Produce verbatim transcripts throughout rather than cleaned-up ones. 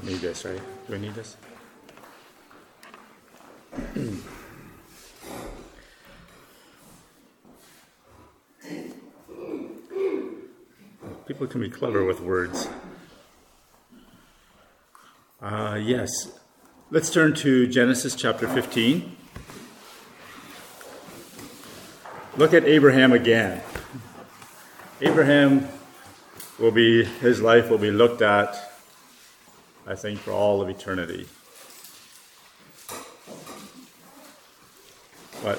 need this, right? Do I need this? People can be clever with words. Uh, yes. Let's turn to Genesis chapter fifteen. Look at Abraham again. Abraham will be, his life will be looked at, I think, for all of eternity. But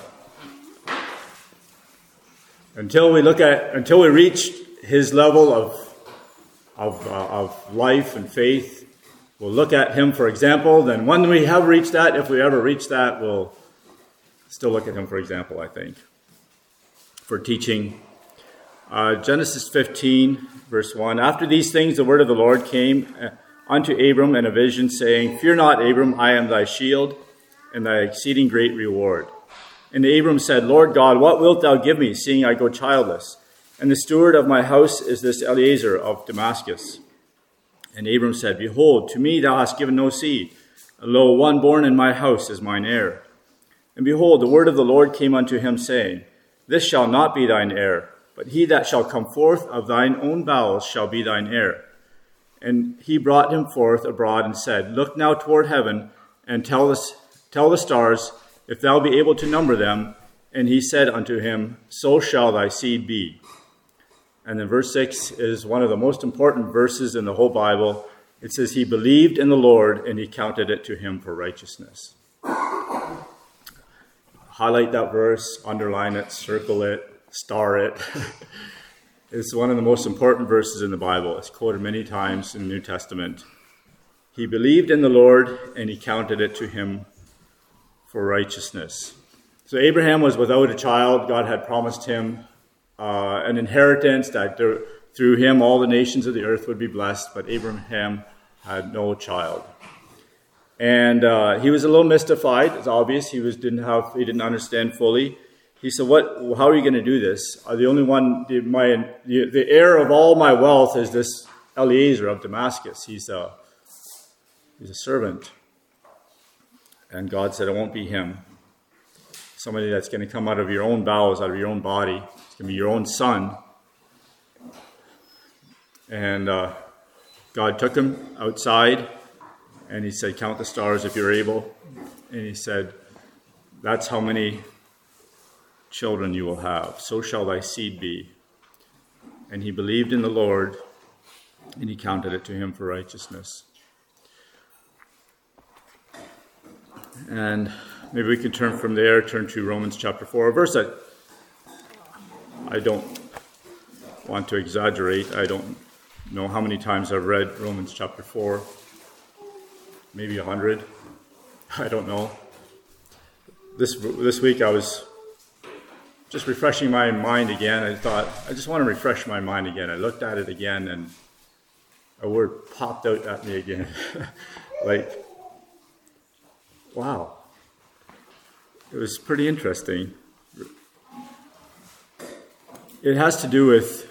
until we look at, until we reach his level of of, uh, of life and faith, we'll look at him for example. Then when we have reached that, if we ever reach that, we'll still look at him for example, I think, for teaching. Uh, Genesis fifteen, verse one. After these things, the word of the Lord came unto Abram in a vision, saying, Fear not, Abram, I am thy shield, and thy exceeding great reward. And Abram said, Lord God, what wilt thou give me, seeing I go childless? And the steward of my house is this Eliezer of Damascus. And Abram said, Behold, to me thou hast given no seed, and lo, one born in my house is mine heir. And behold, the word of the Lord came unto him, saying, This shall not be thine heir, but he that shall come forth of thine own bowels shall be thine heir. And he brought him forth abroad and said, Look now toward heaven, and tell the, tell the stars, if thou be able to number them. And he said unto him, So shall thy seed be. And then verse six is one of the most important verses in the whole Bible. It says, He believed in the Lord, and he counted it to him for righteousness. Highlight that verse, underline it, circle it, star it. It's one of the most important verses in the Bible. It's quoted many times in the New Testament. He believed in the Lord, and he counted it to him for righteousness. So Abraham was without a child. God had promised him uh, an inheritance that there, through him all the nations of the earth would be blessed, but Abraham had no child. And uh, he was a little mystified. It's obvious he was didn't have he didn't understand fully. He said, "What? How are you going to do this? Uh, the only one, the, my the, the heir of all my wealth is this Eliezer of Damascus. He's a he's a servant." And God said, "It won't be him. Somebody that's going to come out of your own bowels, out of your own body. It's going to be your own son." And uh, God took him outside, and he said, "Count the stars if you're able." And he said, "That's how many children you will have. So shall thy seed be." And he believed in the Lord, and he counted it to him for righteousness. And maybe we can turn from there, turn to Romans chapter four, a verse that I don't want to exaggerate. I don't know how many times I've read Romans chapter four. Maybe a hundred. I don't know. This this week I was just refreshing my mind again. I thought, I just want to refresh my mind again. I looked at it again, and a word popped out at me again. Like, wow. It was pretty interesting. It has to do with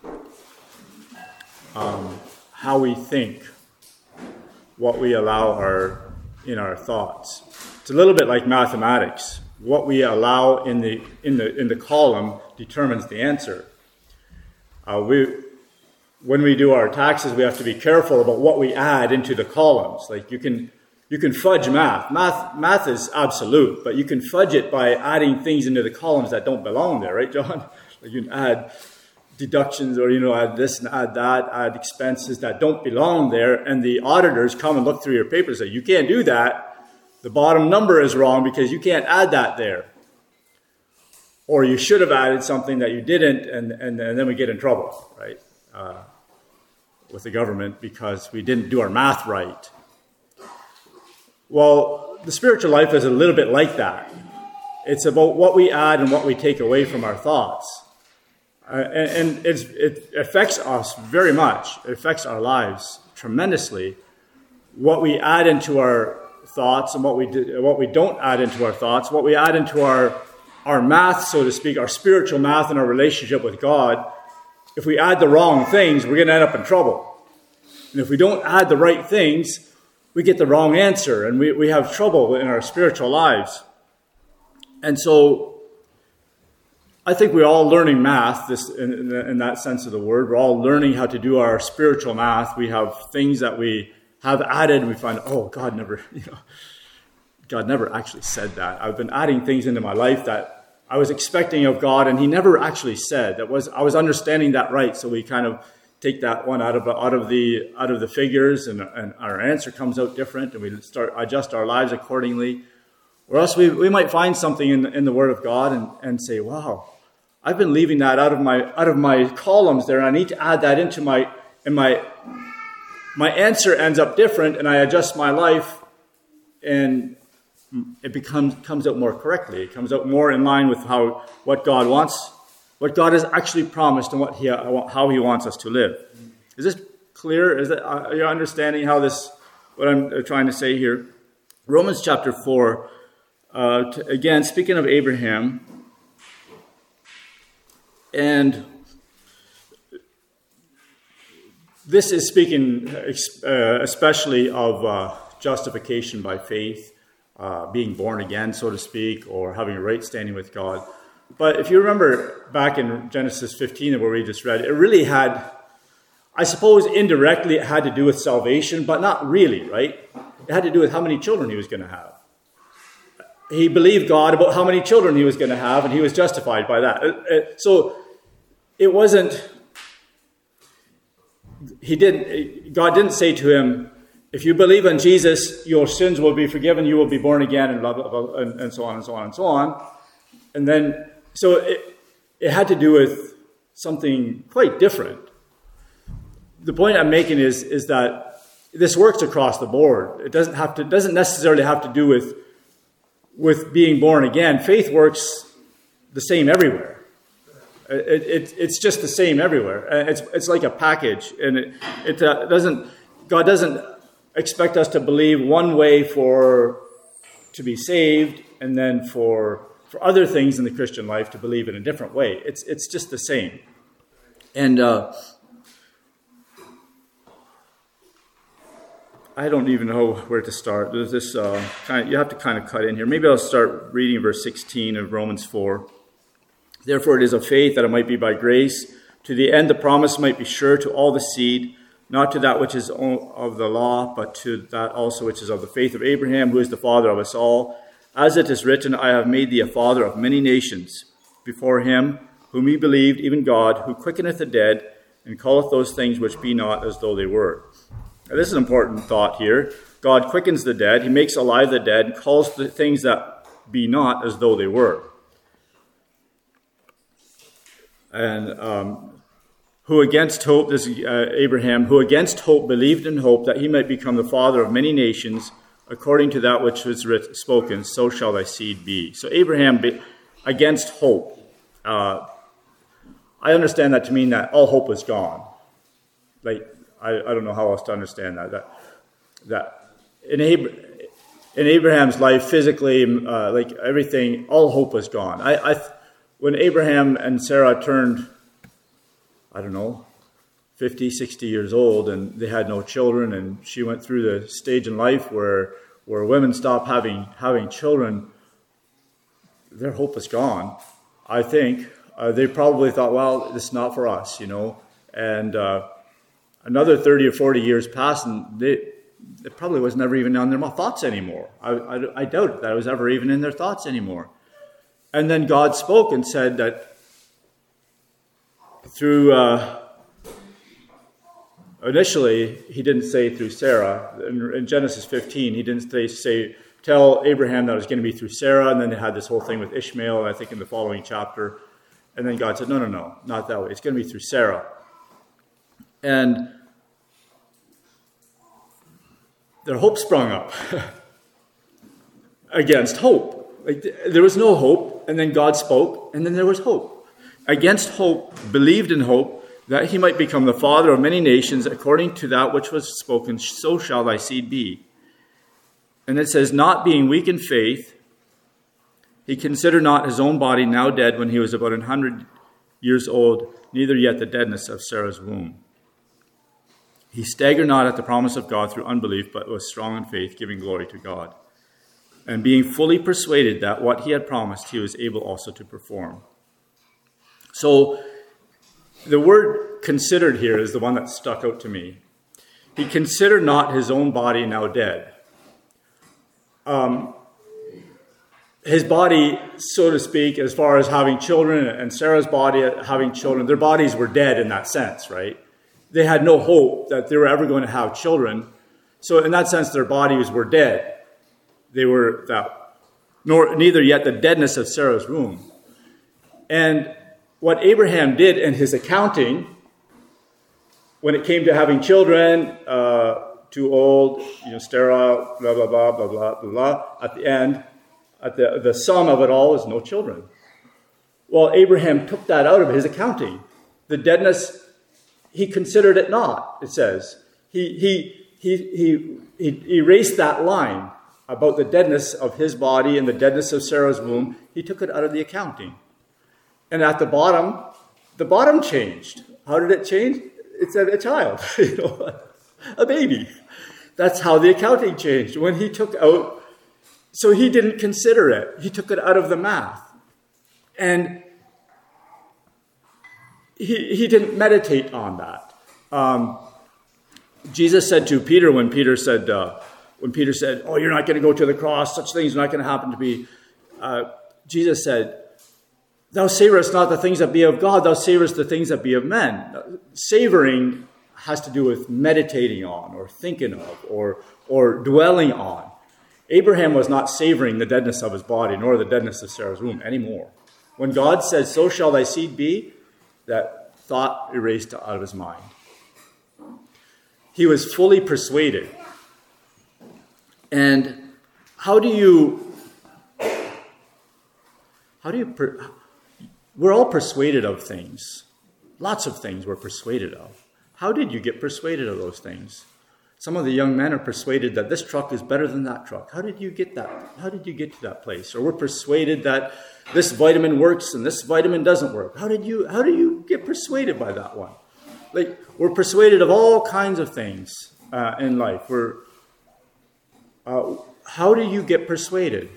um, how we think, what we allow our in our thoughts. It's a little bit like mathematics. What we allow in the in the in the column determines the answer. Uh, we when we do our taxes, we have to be careful about what we add into the columns. Like you can you can fudge math. Math math is absolute, but you can fudge it by adding things into the columns that don't belong there, right, John? Like you can add deductions, or you know, add this and add that, add expenses that don't belong there, and the auditors come and look through your papers and say, "You can't do that. The bottom number is wrong because you can't add that there." Or you should have added something that you didn't, and, and, and then we get in trouble, right, uh, with the government because we didn't do our math right. Well, the spiritual life is a little bit like that. It's about what we add and what we take away from our thoughts. Uh, and and it's, it affects us very much. It affects our lives tremendously. What we add into our thoughts and what we do, what we don't add into our thoughts, what we add into our our math, so to speak, our spiritual math and our relationship with God. If we add the wrong things, we're going to end up in trouble. And if we don't add the right things, we get the wrong answer, and we, we have trouble in our spiritual lives. And so I think we're all learning math this in, in that sense of the word. We're all learning how to do our spiritual math. We have things that we have added, and we find, oh, God never, you know, God never actually said that. I've been adding things into my life that I was expecting of God, and he never actually said. That was I was understanding that right, so we kind of take that one out of out of the out of the figures, and, and our answer comes out different, and we start adjust our lives accordingly. Or else we, we might find something in, in the Word of God and, and say, wow, I've been leaving that out of my out of my columns there, and I need to add that into my and my my answer ends up different, and I adjust my life, and it becomes comes out more correctly. It comes out more in line with how what God wants, what God has actually promised, and what he how He wants us to live. Is this clear? Is that are you understanding how this what I'm trying to say here? Romans chapter four. Uh, to, again, speaking of Abraham, and this is speaking uh, especially of uh, justification by faith, uh, being born again, so to speak, or having a right standing with God. But if you remember back in Genesis fifteen, where we just read, it really had, I suppose indirectly it had to do with salvation, but not really, right? It had to do with how many children he was going to have. He believed God about how many children he was going to have, and he was justified by that. So it wasn't, he didn't, God didn't say to him, if you believe in Jesus, your sins will be forgiven, you will be born again, and blah, blah, blah, and, and so on and so on and so on. And then, so it, it had to do with something quite different. The point I'm making is, is that this works across the board. It doesn't have to, doesn't necessarily have to do with with being born again. Faith works the same everywhere. It, it, it's just the same everywhere. It's it's like a package, and it, it uh, doesn't. God doesn't expect us to believe one way for to be saved, and then for for other things in the Christian life to believe in a different way. It's it's just the same. And uh, I don't even know where to start. There's this uh, kind of, you have to kind of cut in here. Maybe I'll start reading verse sixteen of Romans four. Therefore it is of faith that it might be by grace, to the end the promise might be sure to all the seed, not to that which is of the law, but to that also which is of the faith of Abraham, who is the father of us all. As it is written, I have made thee a father of many nations, before him whom he believed, even God, who quickeneth the dead, and calleth those things which be not as though they were. Now, this is an important thought here. God quickens the dead. He makes alive the dead, and calls the things that be not as though they were. And um, who against hope, this is uh, Abraham, who against hope believed in hope that he might become the father of many nations, according to that which was writ- spoken, so shall thy seed be. So Abraham, be, against hope. Uh, I understand that to mean that all hope was gone. Like, I, I don't know how else to understand that. That, that in, Ab- in Abraham's life, physically, uh, like everything, all hope was gone. I, I, when Abraham and Sarah turned, I don't know, fifty, sixty years old, and they had no children, and she went through the stage in life where where women stop having having children, their hope was gone. I think uh, they probably thought, well, this is not for us, you know, and. Uh, Another thirty or forty years passed, and they, it probably was never even on their thoughts anymore. I, I, I doubt that it was ever even in their thoughts anymore. And then God spoke and said that through, uh, initially, he didn't say through Sarah. In, in Genesis fifteen, he didn't say, say, tell Abraham that it was going to be through Sarah, and then they had this whole thing with Ishmael, I think in the following chapter. And then God said, no, no, no, not that way. It's going to be through Sarah. And their hope sprung up against hope. Like, there was no hope, and then God spoke, and then there was hope. Against hope, believed in hope, that he might become the father of many nations, according to that which was spoken, so shall thy seed be. And it says, not being weak in faith, he considered not his own body now dead when he was about an hundred years old, neither yet the deadness of Sarah's womb. He staggered not at the promise of God through unbelief, but was strong in faith, giving glory to God, and being fully persuaded that what he had promised, he was able also to perform. So the word considered here is the one that stuck out to me. He considered not his own body now dead. Um, his body, so to speak, as far as having children, and Sarah's body having children, their bodies were dead in that sense, right? They had no hope that they were ever going to have children. So in that sense, their bodies were dead. They were that, nor neither yet the deadness of Sarah's womb. And what Abraham did in his accounting, when it came to having children, uh, too old, you know, sterile, blah, blah, blah, blah, blah, blah, blah, at the end, at the, the sum of it all is no children. Well, Abraham took that out of his accounting. The deadness, he considered it not, it says. He, he, he, he, he erased that line about the deadness of his body and the deadness of Sarah's womb. He took it out of the accounting. And at the bottom, the bottom changed. How did it change? It said a child, you know, a baby. That's how the accounting changed. When he took out, so he didn't consider it. He took it out of the math. And he, he didn't meditate on that. Um, Jesus said to Peter when Peter said, uh, when Peter said, oh, you're not going to go to the cross. Such things are not going to happen to me. Uh, Jesus said, thou savorest not the things that be of God, thou savorest the things that be of men. Savoring has to do with meditating on or thinking of or, or dwelling on. Abraham was not savoring the deadness of his body nor the deadness of Sarah's womb anymore. When God said, so shall thy seed be, that thought erased out of his mind. He was fully persuaded. And how do you, how do you, per, we're all persuaded of things. Lots of things we're persuaded of. How did you get persuaded of those things? Some of the young men are persuaded that this truck is better than that truck. How did you get that? How did you get to that place? Or we're persuaded that this vitamin works and this vitamin doesn't work. How did you, how do you get persuaded by that one? Like, we're persuaded of all kinds of things uh, in life. We're, uh, how do you get persuaded?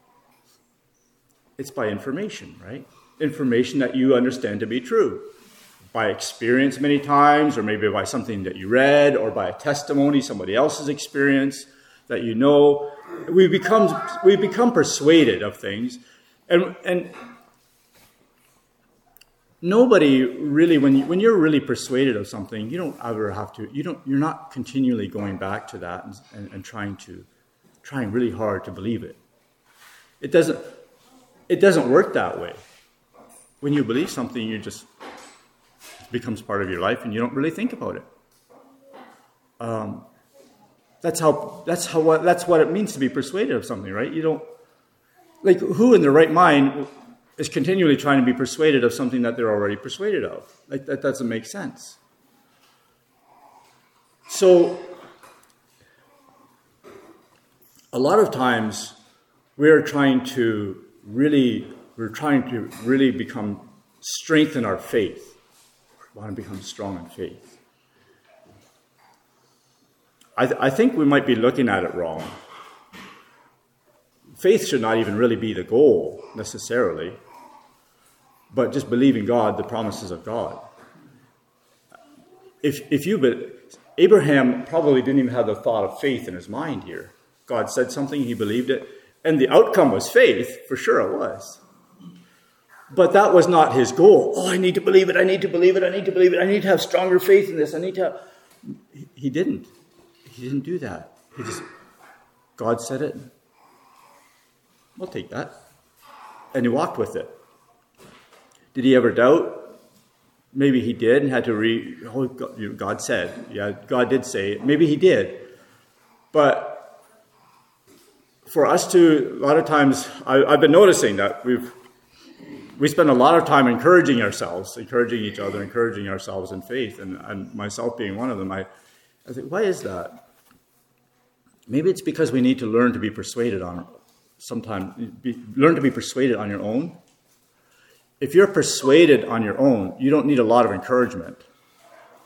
It's by information, right? Information that you understand to be true. By experience many times, or maybe by something that you read, or by a testimony, somebody else's experience that you know. We become, we become persuaded of things. And, and nobody really, when, you, when you're really persuaded of something, you don't ever have to, you don't, you're not continually going back to that and, and, and trying to, trying really hard to believe it. It doesn't, it doesn't work that way. When you believe something, you just, it becomes part of your life and you don't really think about it. Um, that's how, that's how, what, that's what it means to be persuaded of something, right? You don't, like, who in their right mind is continually trying to be persuaded of something that they're already persuaded of? Like, that doesn't make sense. So, a lot of times, we're trying to really, we're trying to really become, strengthen our faith. We want to become strong in faith. I, th- I think we might be looking at it wrong. Faith should not even really be the goal, necessarily, but just believing God, the promises of God. If if you, but Abraham probably didn't even have the thought of faith in his mind here. God said something, he believed it, and the outcome was faith, for sure it was. But that was not his goal. Oh, I need to believe it, I need to believe it, I need to believe it, I need to have stronger faith in this, I need to have... He, he didn't. He didn't do that. He just, God said it, we'll take that. And he walked with it. Did he ever doubt? Maybe he did and had to re... Oh, God, you know, God said. Yeah, God did say it. Maybe he did. But for us to, a lot of times, I, I've been noticing that we've we spend a lot of time encouraging ourselves, encouraging each other, encouraging ourselves in faith, and, and myself being one of them. I, I think, why is that? Maybe it's because we need to learn to be persuaded on sometimes be, learn to be persuaded on your own. If you're persuaded on your own, you don't need a lot of encouragement.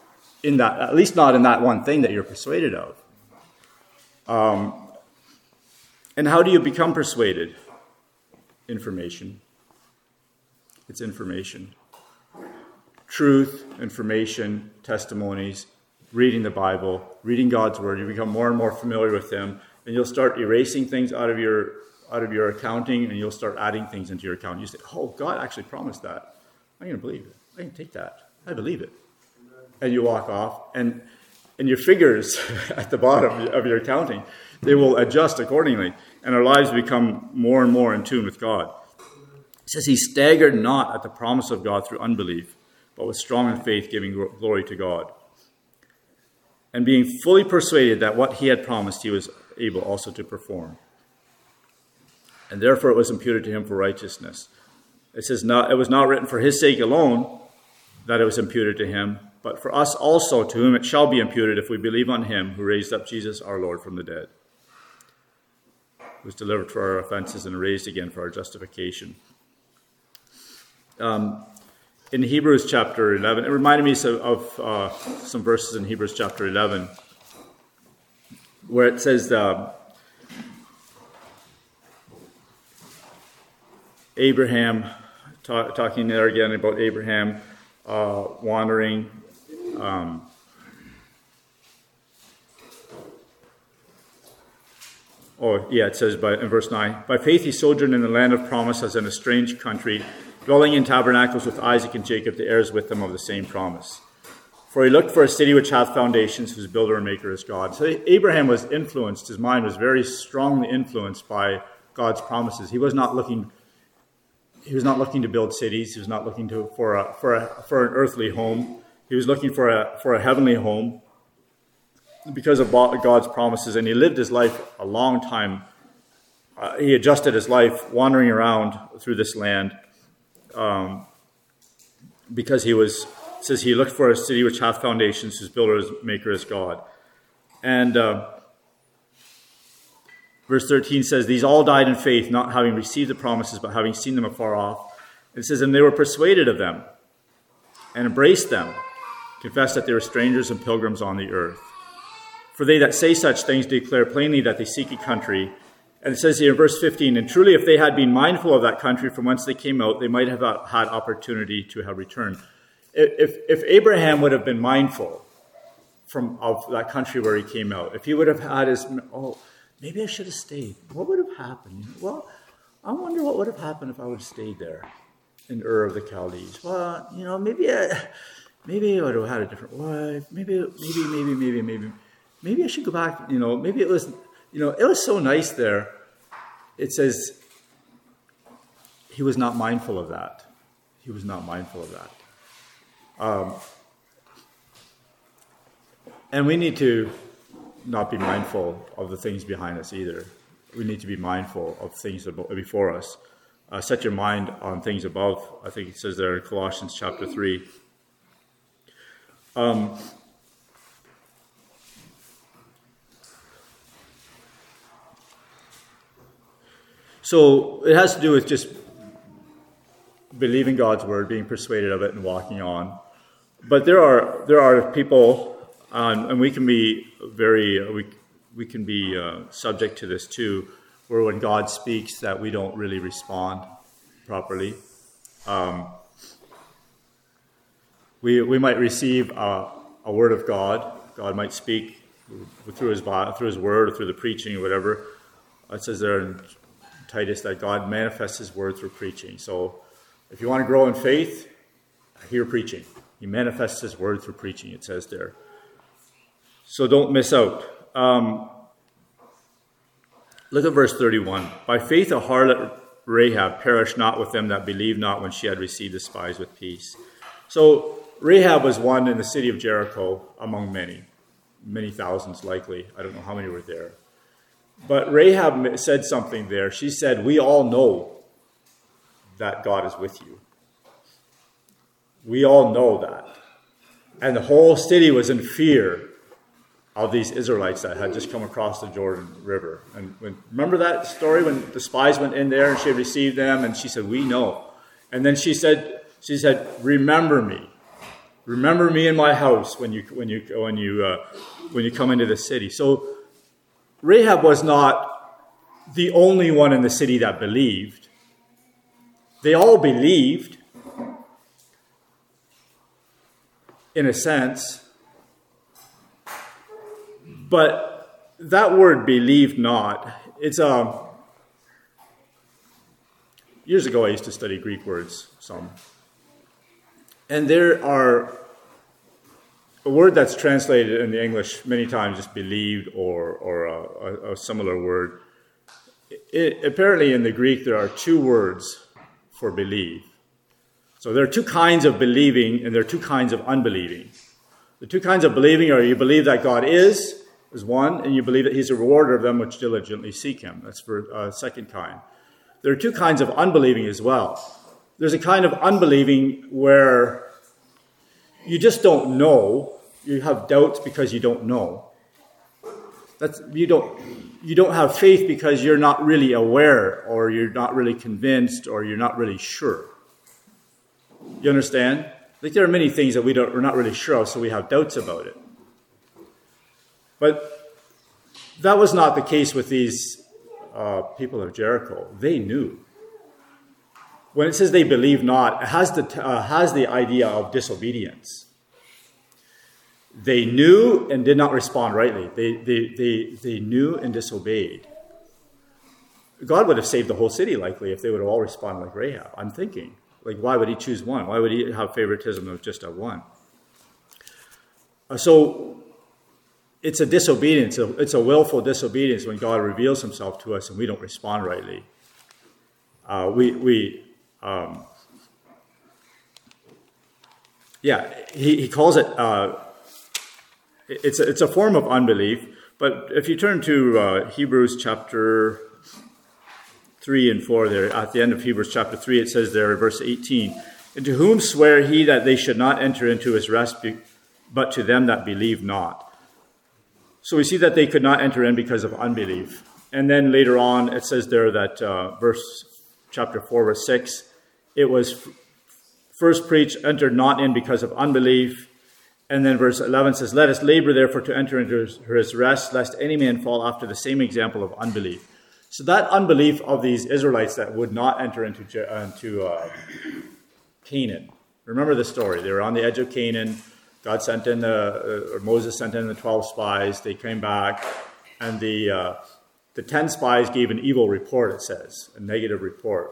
in that, at least not in that one thing that you're persuaded of. Um, and how do you become persuaded? Information. It's information. Truth, information, testimonies, reading the Bible, reading God's Word. You become more and more familiar with Him, and you'll start erasing things out of your out of your accounting, and you'll start adding things into your account. You say, oh, God actually promised that. I'm going to believe it. I can take that. I believe it. And you walk off, and and your figures at the bottom of your accounting, they will adjust accordingly, and our lives become more and more in tune with God. It says he staggered not at the promise of God through unbelief, but was strong in faith, giving glory to God. And being fully persuaded that what he had promised he was able also to perform. And therefore it was imputed to him for righteousness. It says, not, it was not written for his sake alone that it was imputed to him, but for us also, to whom it shall be imputed if we believe on him who raised up Jesus our Lord from the dead, who was delivered for our offenses and raised again for our justification. Um, in Hebrews chapter eleven, it reminded me of, of uh, some verses in Hebrews chapter eleven, where it says, uh, Abraham, talk, talking there again about Abraham uh, wandering. Um, oh, yeah, it says by, in verse nine, by faith he sojourned in the land of promise as in a strange country, dwelling in tabernacles with Isaac and Jacob, the heirs with them of the same promise. For he looked for a city which hath foundations, whose builder and maker is God. So Abraham was influenced, his mind was very strongly influenced by God's promises. He was not looking He was not looking to build cities. He was not looking to for a for a for an earthly home. He was looking for a for a heavenly home because of God's promises. And he lived his life a long time. Uh, he adjusted his life wandering around through this land um, because he was. It says he looked for a city which hath foundations, whose builder and maker is God. And uh, verse thirteen says, these all died in faith, not having received the promises, but having seen them afar off. It says, and they were persuaded of them, and embraced them, confessed that they were strangers and pilgrims on the earth. For they that say such things declare plainly that they seek a country. And it says here in verse fifteen, and truly if they had been mindful of that country from whence they came out, they might have had opportunity to have returned. If, if Abraham would have been mindful from of that country where he came out, if he would have had his, oh, maybe I should have stayed. What would have happened? Well, I wonder what would have happened if I would have stayed there in Ur of the Chaldees. Well, you know, maybe I, maybe I would have had a different wife. Maybe, maybe, maybe, maybe, maybe, maybe I should go back. You know, maybe it was, you know, it was so nice there. It says he was not mindful of that. He was not mindful of that. Um, and we need to not be mindful of the things behind us either. We need to be mindful of things before us. Uh, set your mind on things above. I think it says there in Colossians chapter three. Um, so it has to do with just believing God's word, being persuaded of it, and walking on. But there are there are people. Um, and we can be very, uh, we we can be uh, subject to this too, where when God speaks that we don't really respond properly. Um, we we might receive a, a word of God. God might speak through his through his word or through the preaching or whatever. It says there in Titus that God manifests his word through preaching. So if you want to grow in faith, hear preaching. He manifests his word through preaching, it says there. So don't miss out. Um, look at verse thirty-one. By faith a harlot Rahab perished not with them that believed not when she had received the spies with peace. So Rahab was one in the city of Jericho among many. Many thousands likely. I don't know how many were there. But Rahab said something there. She said, we all know that God is with you. We all know that. And the whole city was in fear of these Israelites that had just come across the Jordan River. And when, remember that story when the spies went in there and she had received them and she said, we know. And then she said, she said, remember me. Remember me in my house when you when you when you uh, when you come into the city. So Rahab was not the only one in the city that believed. They all believed, in a sense, but that word "believed not," it's a um, years ago I used to study Greek words some. And there are a word that's translated in the English many times, just believed, or or a, a, a similar word. It, apparently in the Greek there are two words for believe. So there are two kinds of believing and there are two kinds of unbelieving. The two kinds of believing are you believe that God is, is one, and you believe that he's a rewarder of them which diligently seek him. That's for uh, second kind. There are two kinds of unbelieving as well. There's a kind of unbelieving where you just don't know. You have doubts because you don't know. That's you don't you don't have faith because you're not really aware, or you're not really convinced, or you're not really sure. You understand? Like there are many things that we don't we're not really sure of, so we have doubts about it. But that was not the case with these uh, people of Jericho. They knew. When it says they believe not, it has the, uh, has the idea of disobedience. They knew and did not respond rightly. They, they, they, they knew and disobeyed. God would have saved the whole city likely if they would have all responded like Rahab. I'm thinking, like, why would he choose one? Why would he have favoritism of just a one? Uh, so it's a disobedience. It's a willful disobedience when God reveals himself to us and we don't respond rightly. Uh, we... we Um, yeah, he, he calls it, uh, it's, a, it's a form of unbelief. But if you turn to uh, Hebrews chapter three and four there, at the end of Hebrews chapter three, it says there in verse eighteen, "And to whom sware he that they should not enter into his rest, but to them that believe not." So we see that they could not enter in because of unbelief. And then later on, it says there that uh, verse chapter four, verse six, it was first preached, entered not in because of unbelief. And then verse eleven says, "Let us labor therefore to enter into his rest, lest any man fall after the same example of unbelief." So that unbelief of these Israelites that would not enter into, into uh, Canaan. Remember the story. They were on the edge of Canaan. God sent in the, or Moses sent in the twelve spies. They came back, and the uh, the ten spies gave an evil report, it says, a negative report.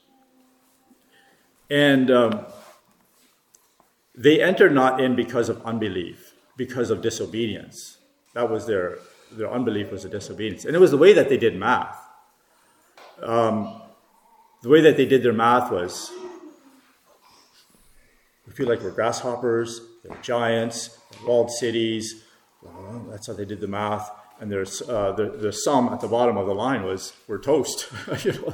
And um, they entered not in because of unbelief, because of disobedience. That was their, their unbelief was a disobedience. And it was the way that they did math. Um, the way that they did their math was, we feel like we're grasshoppers, they're giants, they're walled cities. Well, that's how they did the math. And there's uh, the, the sum at the bottom of the line was, we're toast. You know?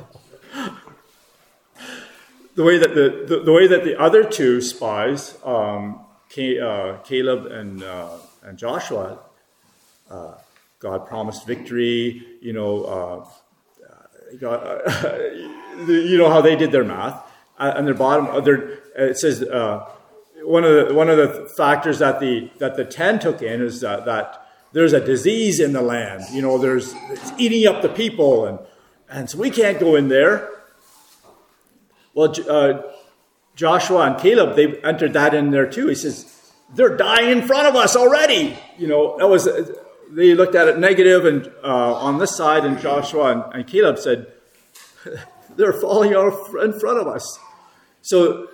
The way that the, the, the way that the other two spies, um, K, uh, Caleb and uh, and Joshua, uh, God promised victory. You know, uh, God, uh, you know how they did their math, uh, and their bottom. Uh, their, it says uh, one of the one of the factors that the that the ten took in is that, that there's a disease in the land. You know, there's it's eating up the people, and and so we can't go in there. Well, uh, Joshua and Caleb, they entered that in there too. He says, they're dying in front of us already. You know, that was, they looked at it negative and uh, on this side, and Joshua and, and Caleb said, they're falling out in front of us. So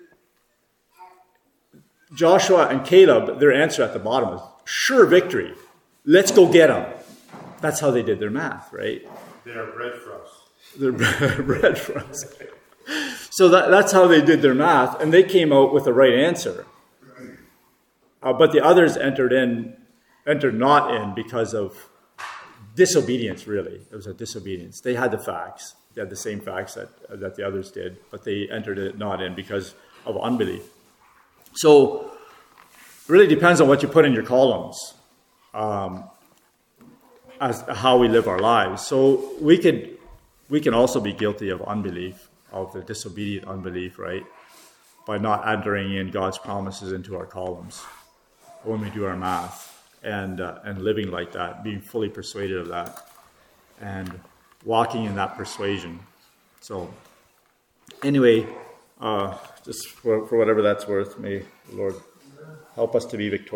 Joshua and Caleb, their answer at the bottom was, sure victory. Let's go get them. That's how they did their math, right? They're bread for us. They're bread for us. So that, that's how they did their math, and they came out with the right answer. Uh, but the others entered in, entered not in because of disobedience, really. It was a disobedience. They had the facts. They had the same facts that, uh, that the others did, but they entered it not in because of unbelief. So it really depends on what you put in your columns, um, as how we live our lives. So we could, we can also be guilty of unbelief, of the disobedient unbelief, right? by not entering in God's promises into our columns when we do our math, and uh, and living like that, being fully persuaded of that, and walking in that persuasion. So anyway, uh, just for, for whatever that's worth, may the Lord help us to be victorious.